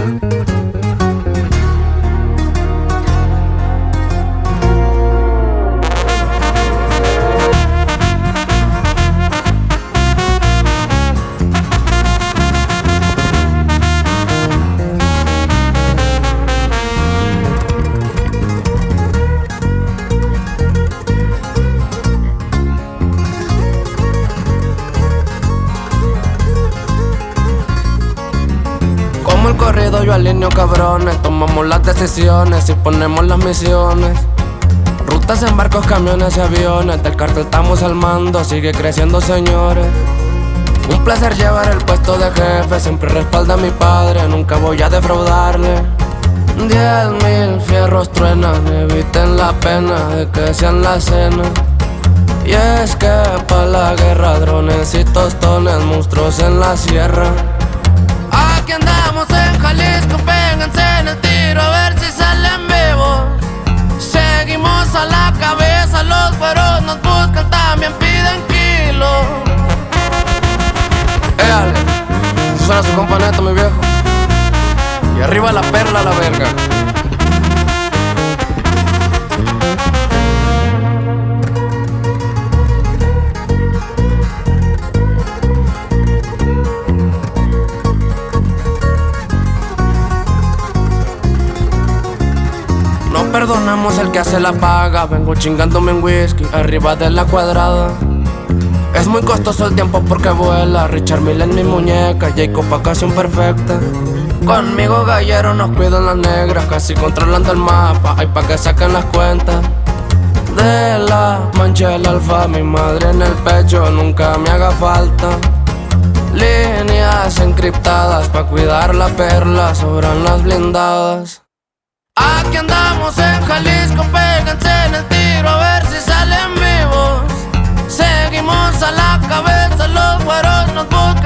Como el corrido yo alineo cabrones, tomamos las decisiones y ponemos las misiones. Rutas en barcos, camiones y aviones, del cartel estamos al mando, sigue creciendo señores. Un placer llevar el puesto de jefe, siempre respalda a mi padre, nunca voy a defraudarle. 10,000 fierros truenan, eviten la pena de que sean la cena. Y es que pa' la guerra, drones y tostones, monstruos en la sierra. Aquí andamos en Jalisco, pénganse en el tiro a ver si salen vivos. Seguimos a la cabeza, los güeros nos buscan, también piden kilos. Ale, suena su componente, mi viejo. Y arriba la perla, la verga. No perdonamos el que hace la paga, vengo chingándome en whisky, arriba de la cuadrada. Es muy costoso el tiempo porque vuela, Richard Mille en mi muñeca, Jacob ocasión perfecta. Conmigo gallero nos cuidan las negras, casi controlando el mapa, hay pa' que saquen las cuentas. De la mancha del alfa, mi madre en el pecho, nunca me haga falta. Líneas encriptadas pa' cuidar la perla, sobran las blindadas. Aquí andamos en Jalisco, péganse en el tiro a ver si salen vivos. Seguimos a la cabeza, los güeros nos buscan.